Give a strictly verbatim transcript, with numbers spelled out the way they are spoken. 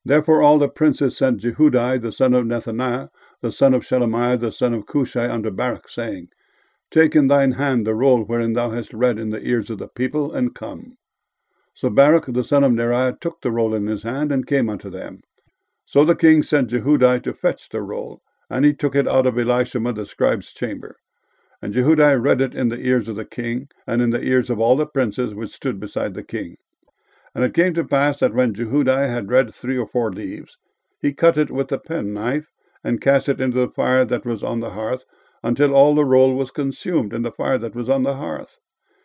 Therefore all the princes sent Jehudi the son of Nethaniah, the son of Shelemiah, the son of Cushai, unto Baruch, saying, Take in thine hand the roll wherein thou hast read in the ears of the people, and come. So Baruch the son of Neriah took the roll in his hand, and came unto them. So the king sent Jehudi to fetch the roll, and he took it out of Elishama the scribe's chamber. And Jehudi read it in the ears of the king, and in the ears of all the princes which stood beside the king. And it came to pass that when Jehudi had read three or four leaves, he cut it with a penknife, and cast it into the fire that was on the hearth, until all the roll was consumed in the fire that was on the hearth.